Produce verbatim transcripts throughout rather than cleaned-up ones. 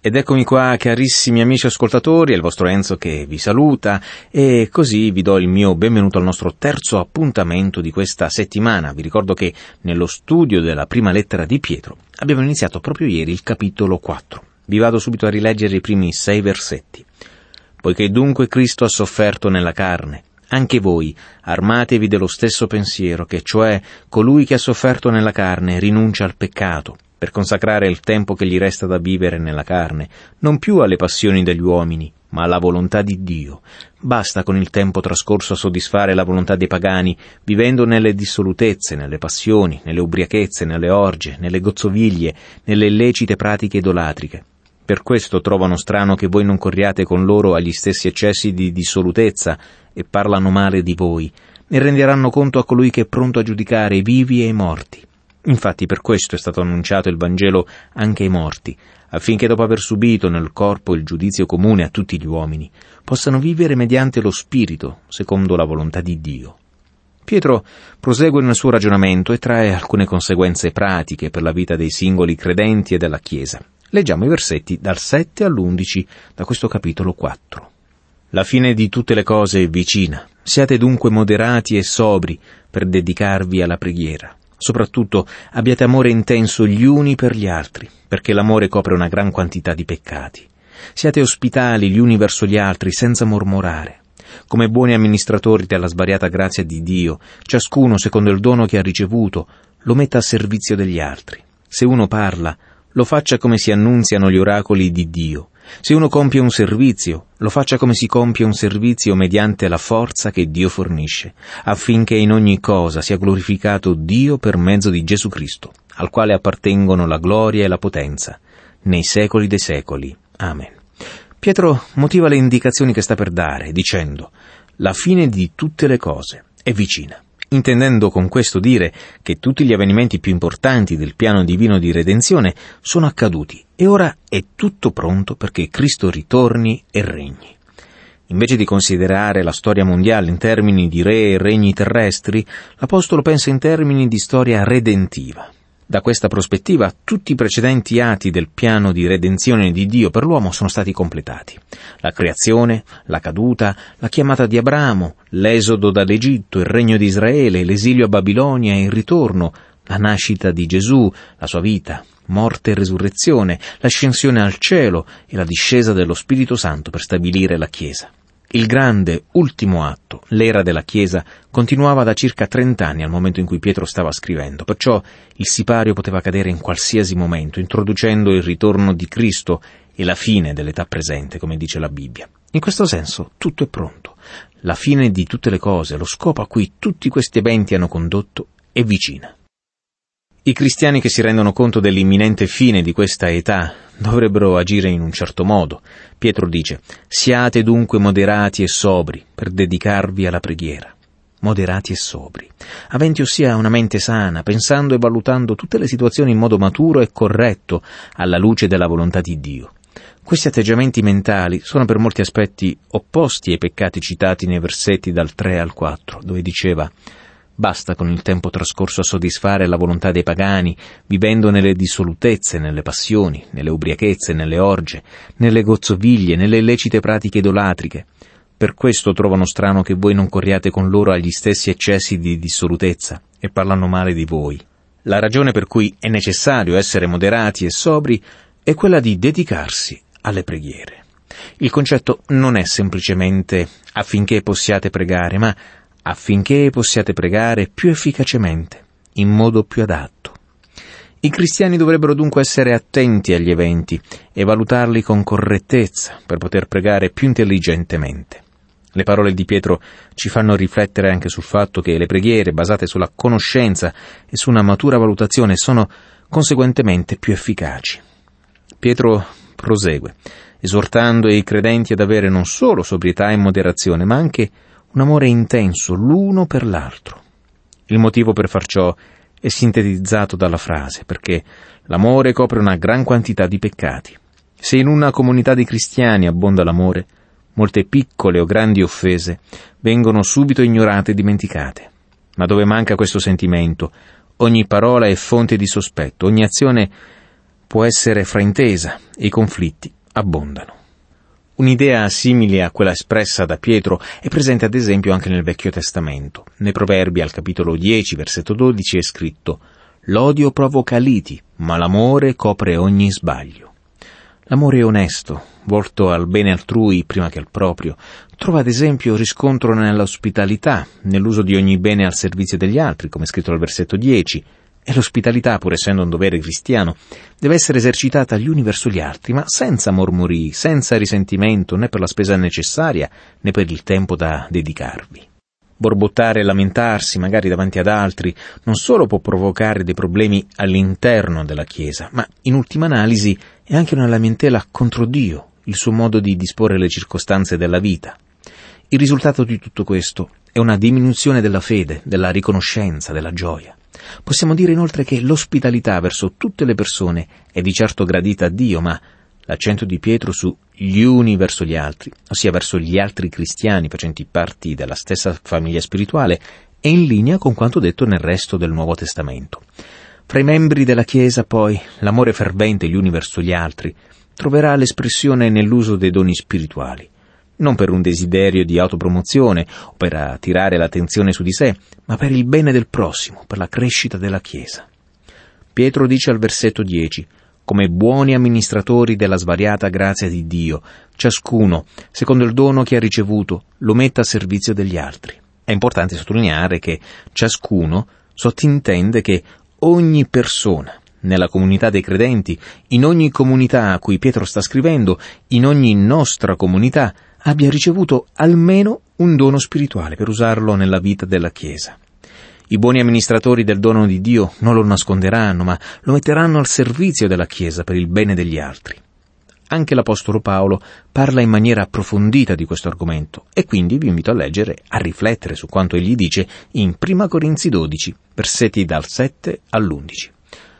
Ed eccomi qua, carissimi amici ascoltatori, è il vostro Enzo che vi saluta e così vi do il mio benvenuto al nostro terzo appuntamento di questa settimana. Vi ricordo che nello studio della prima lettera di Pietro abbiamo iniziato proprio ieri il capitolo quattro. Vi vado subito a rileggere i primi sei versetti. Poiché dunque Cristo ha sofferto nella carne, anche voi armatevi dello stesso pensiero, che cioè colui che ha sofferto nella carne rinuncia al peccato, per consacrare il tempo che gli resta da vivere nella carne, non più alle passioni degli uomini, ma alla volontà di Dio. Basta con il tempo trascorso a soddisfare la volontà dei pagani, vivendo nelle dissolutezze, nelle passioni, nelle ubriachezze, nelle orge, nelle gozzoviglie, nelle illecite pratiche idolatriche. Per questo trovano strano che voi non corriate con loro agli stessi eccessi di dissolutezza e parlano male di voi. Ne renderanno conto a colui che è pronto a giudicare i vivi e i morti. Infatti per questo è stato annunciato il Vangelo anche ai morti, affinché dopo aver subito nel corpo il giudizio comune a tutti gli uomini, possano vivere mediante lo Spirito, secondo la volontà di Dio. Pietro prosegue nel suo ragionamento e trae alcune conseguenze pratiche per la vita dei singoli credenti e della Chiesa. Leggiamo i versetti dal sette all'undici da questo capitolo quattro. La fine di tutte le cose è vicina. Siate dunque moderati e sobri per dedicarvi alla preghiera. Soprattutto abbiate amore intenso gli uni per gli altri, perché l'amore copre una gran quantità di peccati. Siate ospitali gli uni verso gli altri senza mormorare. Come buoni amministratori della svariata grazia di Dio, ciascuno secondo il dono che ha ricevuto lo metta a servizio degli altri. Se uno parla, lo faccia come si annunziano gli oracoli di Dio. Se uno compie un servizio, lo faccia come si compie un servizio mediante la forza che Dio fornisce, affinché in ogni cosa sia glorificato Dio per mezzo di Gesù Cristo, al quale appartengono la gloria e la potenza, nei secoli dei secoli. Amen. Pietro motiva le indicazioni che sta per dare, dicendo: la fine di tutte le cose è vicina, intendendo con questo dire che tutti gli avvenimenti più importanti del piano divino di redenzione sono accaduti e ora è tutto pronto perché Cristo ritorni e regni. Invece di considerare la storia mondiale in termini di re e regni terrestri, l'Apostolo pensa in termini di storia redentiva. Da questa prospettiva, tutti i precedenti atti del piano di redenzione di Dio per l'uomo sono stati completati. La creazione, la caduta, la chiamata di Abramo, l'esodo dall'Egitto, il regno di Israele, l'esilio a Babilonia e il ritorno, la nascita di Gesù, la sua vita, morte e resurrezione, l'ascensione al cielo e la discesa dello Spirito Santo per stabilire la Chiesa. Il grande, ultimo atto, l'era della Chiesa, continuava da circa trent'anni al momento in cui Pietro stava scrivendo, perciò il sipario poteva cadere in qualsiasi momento, introducendo il ritorno di Cristo e la fine dell'età presente, come dice la Bibbia. In questo senso, tutto è pronto. La fine di tutte le cose, lo scopo a cui tutti questi eventi hanno condotto, è vicina. I cristiani che si rendono conto dell'imminente fine di questa età dovrebbero agire in un certo modo. Pietro dice: siate dunque moderati e sobri per dedicarvi alla preghiera. Moderati e sobri, aventi ossia una mente sana, pensando e valutando tutte le situazioni in modo maturo e corretto alla luce della volontà di Dio. Questi atteggiamenti mentali sono per molti aspetti opposti ai peccati citati nei versetti dal tre al quattro, dove diceva: basta con il tempo trascorso a soddisfare la volontà dei pagani, vivendo nelle dissolutezze, nelle passioni, nelle ubriachezze, nelle orge, nelle gozzoviglie, nelle illecite pratiche idolatriche. Per questo trovano strano che voi non corriate con loro agli stessi eccessi di dissolutezza e parlano male di voi. La ragione per cui è necessario essere moderati e sobri è quella di dedicarsi alle preghiere. Il concetto non è semplicemente affinché possiate pregare, ma affinché possiate pregare più efficacemente, in modo più adatto. I cristiani dovrebbero dunque essere attenti agli eventi e valutarli con correttezza per poter pregare più intelligentemente. Le parole di Pietro ci fanno riflettere anche sul fatto che le preghiere basate sulla conoscenza e su una matura valutazione sono conseguentemente più efficaci. Pietro prosegue, esortando i credenti ad avere non solo sobrietà e moderazione, ma anche un amore intenso l'uno per l'altro. Il motivo per far ciò è sintetizzato dalla frase, perché l'amore copre una gran quantità di peccati. Se in una comunità di cristiani abbonda l'amore, molte piccole o grandi offese vengono subito ignorate e dimenticate. Ma dove manca questo sentimento, ogni parola è fonte di sospetto, ogni azione può essere fraintesa e i conflitti abbondano. Un'idea simile a quella espressa da Pietro è presente ad esempio anche nel Vecchio Testamento. Nei Proverbi al capitolo dieci, versetto dodici è scritto: «L'odio provoca liti, ma l'amore copre ogni sbaglio». L'amore onesto, volto al bene altrui prima che al proprio, trova ad esempio riscontro nell'ospitalità, nell'uso di ogni bene al servizio degli altri, come scritto al versetto dieci, e l'ospitalità, pur essendo un dovere cristiano, deve essere esercitata gli uni verso gli altri, ma senza mormori, senza risentimento, né per la spesa necessaria, né per il tempo da dedicarvi. Borbottare e lamentarsi, magari davanti ad altri, non solo può provocare dei problemi all'interno della Chiesa, ma in ultima analisi è anche una lamentela contro Dio, il suo modo di disporre le circostanze della vita. Il risultato di tutto questo è una diminuzione della fede, della riconoscenza, della gioia. Possiamo dire inoltre che l'ospitalità verso tutte le persone è di certo gradita a Dio, ma l'accento di Pietro su gli uni verso gli altri, ossia verso gli altri cristiani facenti parte della stessa famiglia spirituale, è in linea con quanto detto nel resto del Nuovo Testamento. Fra i membri della Chiesa, poi, l'amore fervente gli uni verso gli altri troverà l'espressione nell'uso dei doni spirituali, non per un desiderio di autopromozione o per attirare l'attenzione su di sé, ma per il bene del prossimo, per la crescita della Chiesa. Pietro dice al versetto dieci: «Come buoni amministratori della svariata grazia di Dio, ciascuno, secondo il dono che ha ricevuto, lo metta a servizio degli altri». È importante sottolineare che ciascuno sottintende che ogni persona, nella comunità dei credenti, in ogni comunità a cui Pietro sta scrivendo, in ogni nostra comunità, abbia ricevuto almeno un dono spirituale per usarlo nella vita della Chiesa. I buoni amministratori del dono di Dio non lo nasconderanno, ma lo metteranno al servizio della Chiesa per il bene degli altri. Anche l'Apostolo Paolo parla in maniera approfondita di questo argomento e quindi vi invito a leggere, a riflettere su quanto egli dice in Prima Corinzi dodici, versetti dal sette all'undici.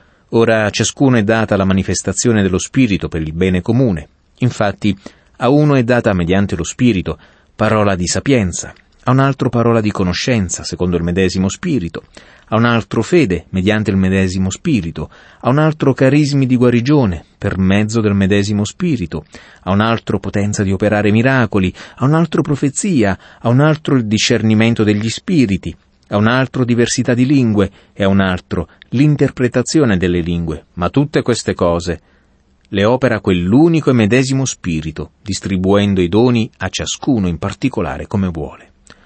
Ora a ciascuno è data la manifestazione dello Spirito per il bene comune. Infatti, a uno è data mediante lo Spirito parola di sapienza, a un altro parola di conoscenza, secondo il medesimo Spirito, a un altro fede, mediante il medesimo Spirito, a un altro carismi di guarigione, per mezzo del medesimo Spirito, a un altro potenza di operare miracoli, a un altro profezia, a un altro il discernimento degli spiriti, a un altro diversità di lingue e a un altro l'interpretazione delle lingue, ma tutte queste cose le opera quell'unico e medesimo Spirito, distribuendo i doni a ciascuno in particolare come vuole.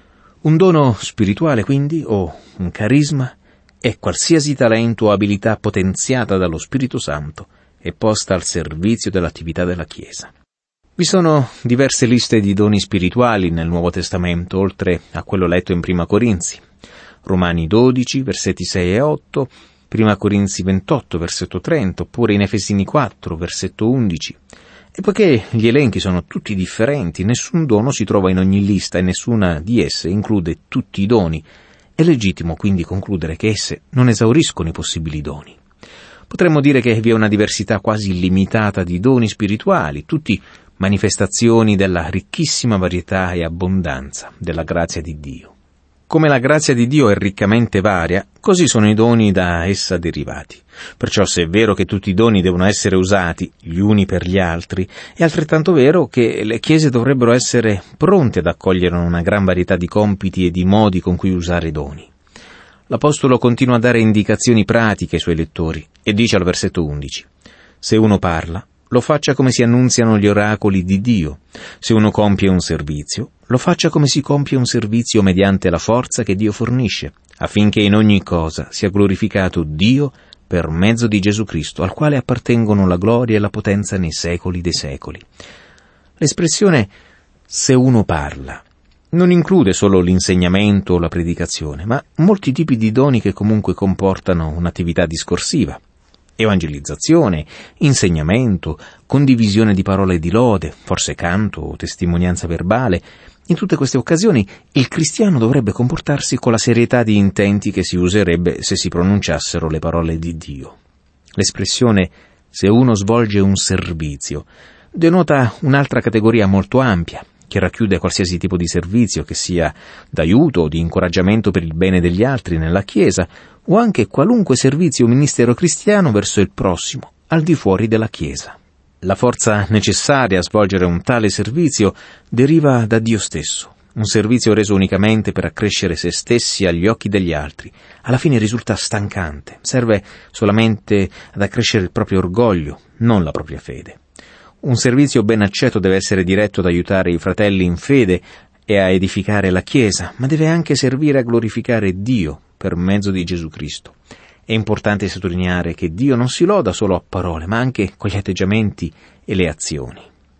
Un dono spirituale, quindi, o un carisma, è qualsiasi talento o abilità potenziata dallo Spirito Santo e posta al servizio dell'attività della Chiesa. Vi sono diverse liste di doni spirituali nel Nuovo Testamento, oltre a quello letto in Prima Corinzi. Romani dodici, versetti sei e otto, Prima Corinzi ventotto, versetto trenta, oppure in Efesini quattro, versetto undici. E poiché gli elenchi sono tutti differenti, nessun dono si trova in ogni lista e nessuna di esse include tutti i doni, è legittimo quindi concludere che esse non esauriscono i possibili doni. Potremmo dire che vi è una diversità quasi illimitata di doni spirituali, tutti manifestazioni della ricchissima varietà e abbondanza della grazia di Dio. Come la grazia di Dio è riccamente varia, così sono i doni da essa derivati. Perciò se è vero che tutti i doni devono essere usati gli uni per gli altri, è altrettanto vero che le chiese dovrebbero essere pronte ad accogliere una gran varietà di compiti e di modi con cui usare i doni. L'Apostolo continua a dare indicazioni pratiche ai suoi lettori e dice al versetto undici: «Se uno parla, lo faccia come si annunziano gli oracoli di Dio. Se uno compie un servizio, lo faccia come si compie un servizio mediante la forza che Dio fornisce, affinché in ogni cosa sia glorificato Dio per mezzo di Gesù Cristo, al quale appartengono la gloria e la potenza nei secoli dei secoli». L'espressione «se uno parla» non include solo l'insegnamento o la predicazione, ma molti tipi di doni che comunque comportano un'attività discorsiva. Evangelizzazione, insegnamento, condivisione di parole di lode, forse canto o testimonianza verbale. In tutte queste occasioni il cristiano dovrebbe comportarsi con la serietà di intenti che si userebbe se si pronunciassero le parole di Dio. L'espressione «se uno svolge un servizio» denota un'altra categoria molto ampia, che racchiude qualsiasi tipo di servizio, che sia d'aiuto o di incoraggiamento per il bene degli altri nella Chiesa, o anche qualunque servizio o ministero cristiano verso il prossimo, al di fuori della Chiesa. La forza necessaria a svolgere un tale servizio deriva da Dio stesso. Un servizio reso unicamente per accrescere se stessi agli occhi degli altri, alla fine risulta stancante, serve solamente ad accrescere il proprio orgoglio, non la propria fede. Un servizio ben accetto deve essere diretto ad aiutare i fratelli in fede e a edificare la Chiesa, ma deve anche servire a glorificare Dio per mezzo di Gesù Cristo. È importante sottolineare che Dio non si loda solo a parole, ma anche con gli atteggiamenti e le azioni.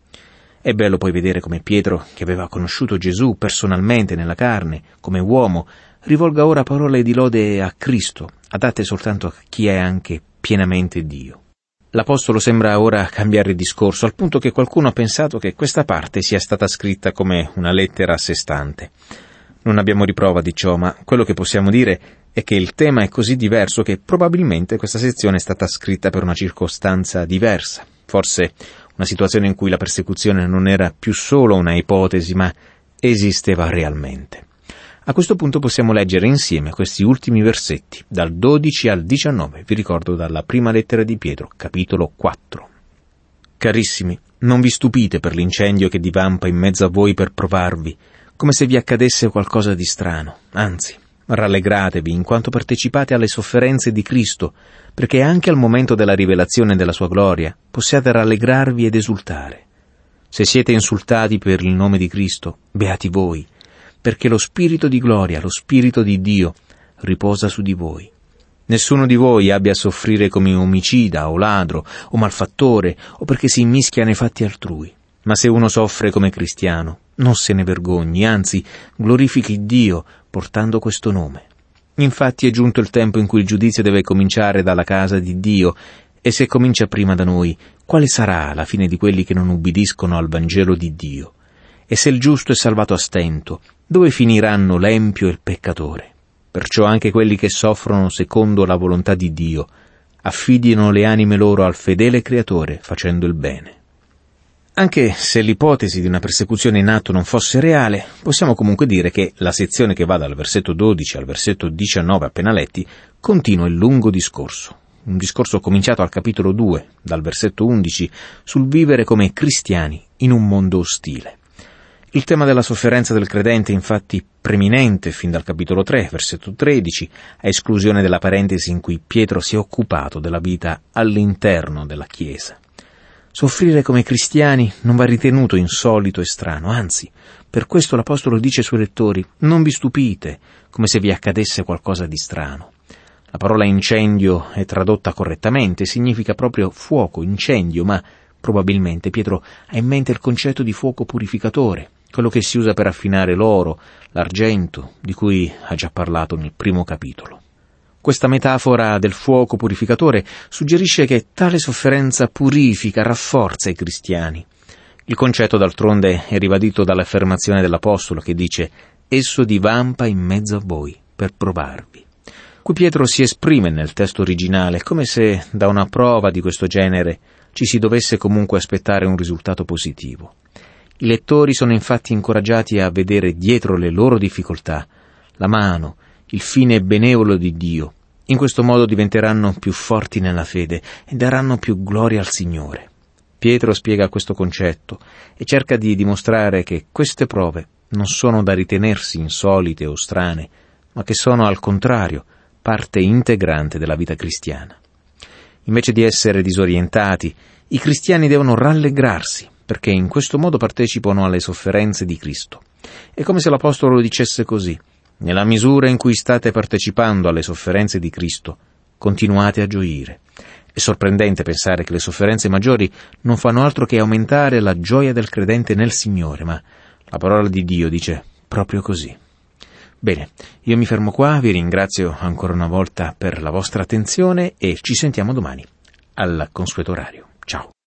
È bello poi vedere come Pietro, che aveva conosciuto Gesù personalmente nella carne, come uomo, rivolga ora parole di lode a Cristo, adatte soltanto a chi è anche pienamente Dio. L'Apostolo sembra ora cambiare discorso, al punto che qualcuno ha pensato che questa parte sia stata scritta come una lettera a sé stante. Non abbiamo riprova di ciò, ma quello che possiamo dire è che il tema è così diverso che probabilmente questa sezione è stata scritta per una circostanza diversa, forse una situazione in cui la persecuzione non era più solo una ipotesi, ma esisteva realmente. A questo punto possiamo leggere insieme questi ultimi versetti, dal dodici al diciannove, vi ricordo dalla prima lettera di Pietro, capitolo quattro. Carissimi, non vi stupite per l'incendio che divampa in mezzo a voi per provarvi, come se vi accadesse qualcosa di strano, anzi, rallegratevi in quanto partecipate alle sofferenze di Cristo, perché anche al momento della rivelazione della sua gloria possiate rallegrarvi ed esultare. Se siete insultati per il nome di Cristo, beati voi, perché lo Spirito di gloria, lo Spirito di Dio, riposa su di voi. Nessuno di voi abbia a soffrire come omicida o ladro o malfattore o perché si immischia nei fatti altrui. Ma se uno soffre come cristiano, non se ne vergogni, anzi glorifichi Dio portando questo nome. Infatti è giunto il tempo in cui il giudizio deve cominciare dalla casa di Dio, e se comincia prima da noi, quale sarà la fine di quelli che non ubbidiscono al Vangelo di Dio? E se il giusto è salvato a stento, dove finiranno l'empio e il peccatore? Perciò anche quelli che soffrono secondo la volontà di Dio affidino le anime loro al fedele Creatore facendo il bene. Anche se l'ipotesi di una persecuzione in atto non fosse reale, possiamo comunque dire che la sezione che va dal versetto dodici al versetto diciannove appena letti continua il lungo discorso. Un discorso cominciato al capitolo due, dal versetto undici, sul vivere come cristiani in un mondo ostile. Il tema della sofferenza del credente è infatti preminente fin dal capitolo tre, versetto tredici, a esclusione della parentesi in cui Pietro si è occupato della vita all'interno della Chiesa. Soffrire come cristiani non va ritenuto insolito e strano, anzi, per questo l'Apostolo dice ai suoi lettori: non vi stupite, come se vi accadesse qualcosa di strano. La parola incendio è tradotta correttamente, significa proprio fuoco, incendio, ma probabilmente Pietro ha in mente il concetto di fuoco purificatore, quello che si usa per affinare l'oro, l'argento, di cui ha già parlato nel primo capitolo. Questa metafora del fuoco purificatore suggerisce che tale sofferenza purifica, rafforza i cristiani. Il concetto d'altronde è ribadito dall'affermazione dell'Apostolo che dice: «Esso divampa in mezzo a voi per provarvi». Qui Pietro si esprime nel testo originale come se da una prova di questo genere ci si dovesse comunque aspettare un risultato positivo. I lettori sono infatti incoraggiati a vedere dietro le loro difficoltà la mano, il fine benevolo di Dio. In questo modo diventeranno più forti nella fede e daranno più gloria al Signore. Pietro spiega questo concetto e cerca di dimostrare che queste prove non sono da ritenersi insolite o strane, ma che sono al contrario parte integrante della vita cristiana. Invece di essere disorientati, i cristiani devono rallegrarsi, perché in questo modo partecipano alle sofferenze di Cristo. È come se l'Apostolo dicesse così: nella misura in cui state partecipando alle sofferenze di Cristo, continuate a gioire. È sorprendente pensare che le sofferenze maggiori non fanno altro che aumentare la gioia del credente nel Signore, ma la parola di Dio dice proprio così. Bene, io mi fermo qua, vi ringrazio ancora una volta per la vostra attenzione e ci sentiamo domani al consueto orario. Ciao.